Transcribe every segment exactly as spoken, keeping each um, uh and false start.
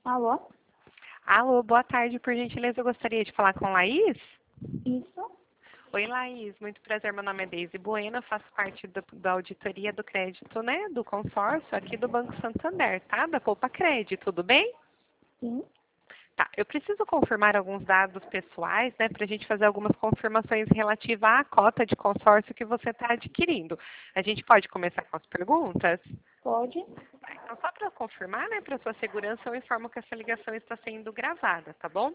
Alô? Alô, boa tarde. Por gentileza, eu gostaria de falar com Laís. Isso? Oi, Laís. Muito prazer. Meu nome é Deise Bueno. Eu faço parte do- da auditoria do crédito, né? Do consórcio aqui do Banco Santander, tá? Da Poupa Crédito, tudo bem? Sim. Tá. Eu preciso confirmar alguns dados pessoais, né? Para a gente fazer algumas confirmações relativas à cota de consórcio que você está adquirindo. A gente pode começar com as perguntas? Pode? Tá, então, só para confirmar, né, para sua segurança, eu informo que essa ligação está sendo gravada, tá bom?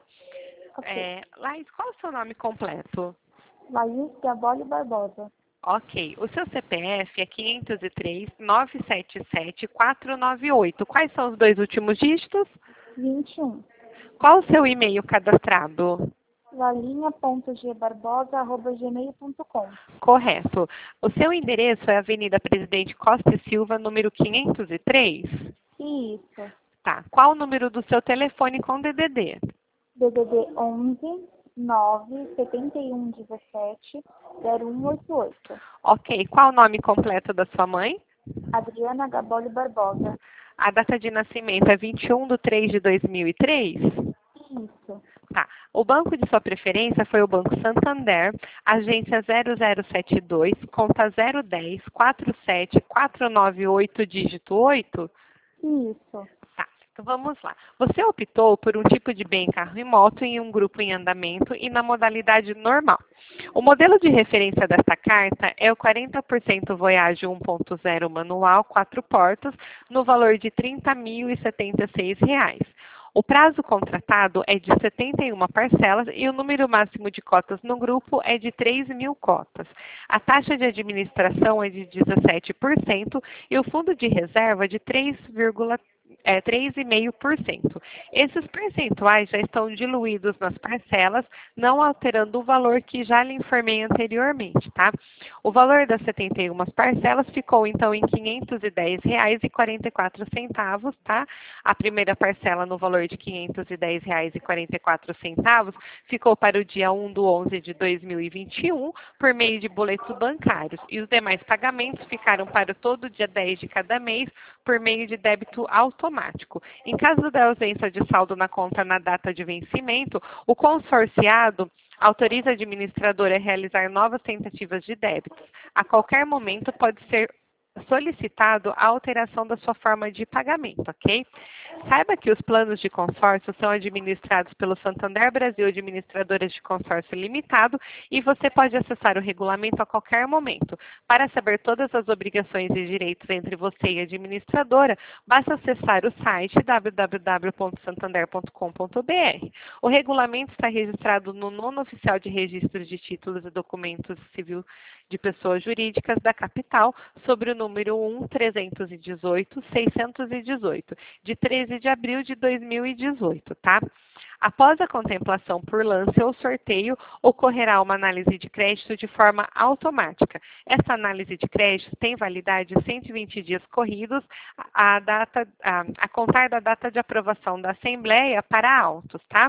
Ok. É, Laís, qual é o seu nome completo? Laís Gaboli Barbosa. Ok. O seu C P F é quinhentos e três, novecentos e setenta e sete, quatrocentos e noventa e oito. Quais são os dois últimos dígitos? vinte e um. Qual o seu e-mail cadastrado? lalinha ponto g barbosa arroba gmail ponto com. Correto. O seu endereço é Avenida Presidente Costa e Silva, número quinhentos e três? Isso. Tá. Qual o número do seu telefone com D D D? D D D onze nove setenta e um dezessete zero um oito oito. Ok. Qual o nome completo da sua mãe? Adriana Gaboli Barbosa. A data de nascimento é vinte e um de três de dois mil e três? Isso. Tá. O banco de sua preferência foi o Banco Santander, agência zero zero sete dois, conta zero um zero, quatro sete quatro nove oito, dígito oito? Isso. Tá. Então vamos lá. Você optou por um tipo de bem carro e moto em um grupo em andamento e na modalidade normal. O modelo de referência desta carta é o quarenta por cento Voyage um ponto zero manual, quatro portas, no valor de trinta mil e setenta e seis reais. O prazo contratado é de setenta e uma parcelas e o número máximo de cotas no grupo é de três mil cotas. A taxa de administração é de dezessete por cento e o fundo de reserva de três vírgula é, três vírgula cinco por cento. Esses percentuais já estão diluídos nas parcelas, não alterando o valor que já lhe informei anteriormente, tá? O valor das setenta e uma parcelas ficou então em quinhentos e dez reais e quarenta e quatro centavos, tá? A primeira parcela no valor de quinhentos e dez reais e quarenta e quatro centavos ficou para o dia um do onze de dois mil e vinte e um por meio de boletos bancários e os demais pagamentos ficaram para todo dia dez de cada mês por meio de débito automático. Em caso da ausência de saldo na conta na data de vencimento, o consorciado autoriza a administradora a realizar novas tentativas de débitos. A qualquer momento pode ser solicitado a alteração da sua forma de pagamento, ok? Saiba que os planos de consórcio são administrados pelo Santander Brasil Administradoras de Consórcio Limitado e você pode acessar o regulamento a qualquer momento. Para saber todas as obrigações e direitos entre você e a administradora, basta acessar o site w w w ponto santander ponto com ponto b r. O regulamento está registrado no nono oficial de registro de títulos e documentos civil de pessoas jurídicas da capital, sobre o número um trezentos e dezoito seiscentos e dezoito, de treze de abril de dois mil e dezoito, tá? Após a contemplação por lance ou sorteio, ocorrerá uma análise de crédito de forma automática. Essa análise de crédito tem validade de cento e vinte dias corridos a, data, a, a contar da data de aprovação da Assembleia para autos, tá?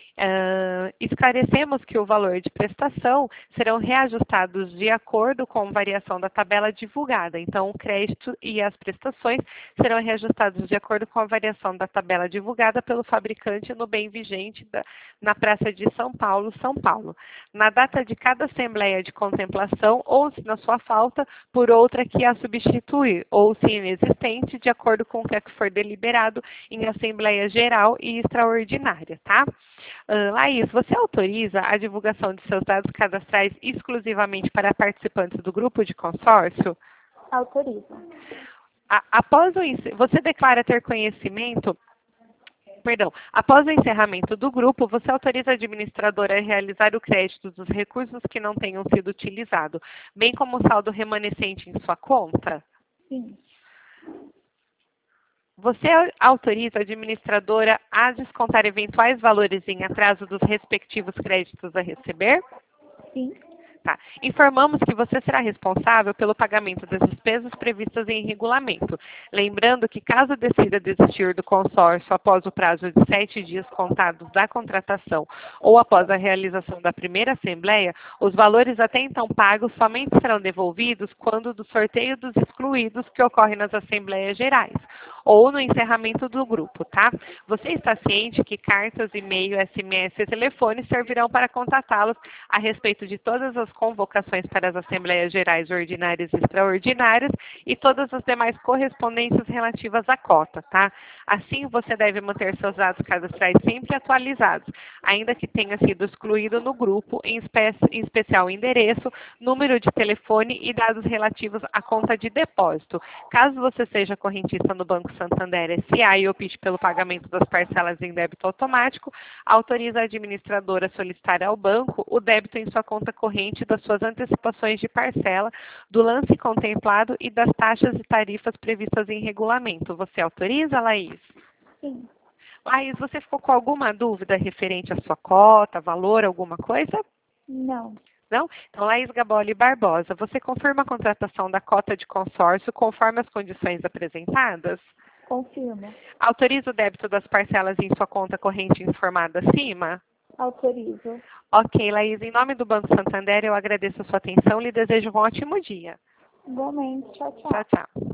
Uh, esclarecemos que o valor de prestação serão reajustados de acordo com a variação da tabela divulgada. Então, o crédito e as prestações serão reajustados de acordo com a variação da tabela divulgada pelo fabricante no bem vigente da, na Praça de São Paulo, São Paulo. Na data de cada assembleia de contemplação, ou se na sua falta, por outra que a substituir, ou se inexistente, de acordo com o que for deliberado em Assembleia Geral e Extraordinária, tá? Uh, Laís, você autoriza a divulgação de seus dados cadastrais exclusivamente para participantes do grupo de consórcio? Autorizo. A, após o, você declara ter conhecimento, perdão, após o encerramento do grupo, você autoriza a administradora a realizar o crédito dos recursos que não tenham sido utilizados, bem como o saldo remanescente em sua conta? Sim. Você autoriza a administradora a descontar eventuais valores em atraso dos respectivos créditos a receber? Sim. Tá. Informamos que você será responsável pelo pagamento das despesas previstas em regulamento. Lembrando que, caso decida desistir do consórcio após o prazo de sete dias contados da contratação ou após a realização da primeira assembleia, os valores até então pagos somente serão devolvidos quando do sorteio dos excluídos que ocorre nas assembleias gerais. ou no encerramento do grupo, tá? Você está ciente que cartas, e-mail, S M S e telefone servirão para contatá-los a respeito de todas as convocações para as Assembleias Gerais Ordinárias e Extraordinárias e todas as demais correspondências relativas à cota, tá? Assim, você deve manter seus dados cadastrais sempre atualizados, ainda que tenha sido excluído no grupo, em, espe em especial o endereço, número de telefone e dados relativos à conta de depósito. Caso você seja correntista no Banco Santander S A e opte pelo pagamento das parcelas em débito automático, autoriza a administradora a solicitar ao banco o débito em sua conta corrente das suas antecipações de parcela, do lance contemplado e das taxas e tarifas previstas em regulamento. Você autoriza, Laís? Sim. Laís, você ficou com alguma dúvida referente à sua cota, valor, alguma coisa? Não. Não? Então, Laís Gaboli Barbosa, você confirma a contratação da cota de consórcio conforme as condições apresentadas? Confirmo. Autoriza o débito das parcelas em sua conta corrente informada acima? Autorizo. Ok, Laís, em nome do Banco Santander, eu agradeço a sua atenção e lhe desejo um ótimo dia. Igualmente. Tchau, tchau. Tchau, tchau.